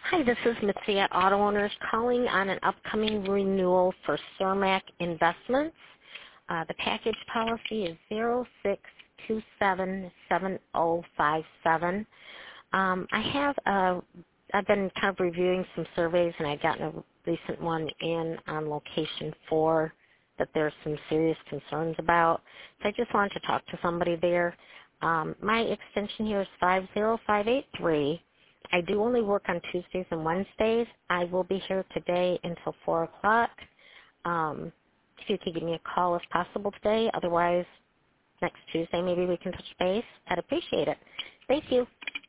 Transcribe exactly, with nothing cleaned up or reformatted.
Hi, this is Mitzi at Auto Owners calling on an upcoming renewal for Cermak Investments. Uh, the package policy is zero six two seven seven zero five seven. Um, I have a, I've been kind of reviewing some surveys, and I've gotten a recent one in on location four that there's some serious concerns about. So I just wanted to talk to somebody there. Um, my extension here is five zero five eight three. I do only work on Tuesdays and Wednesdays. I will be here today until four o'clock. Um, if you could give me a call if possible today. Otherwise, next Tuesday maybe we can touch base. I'd appreciate it. Thank you.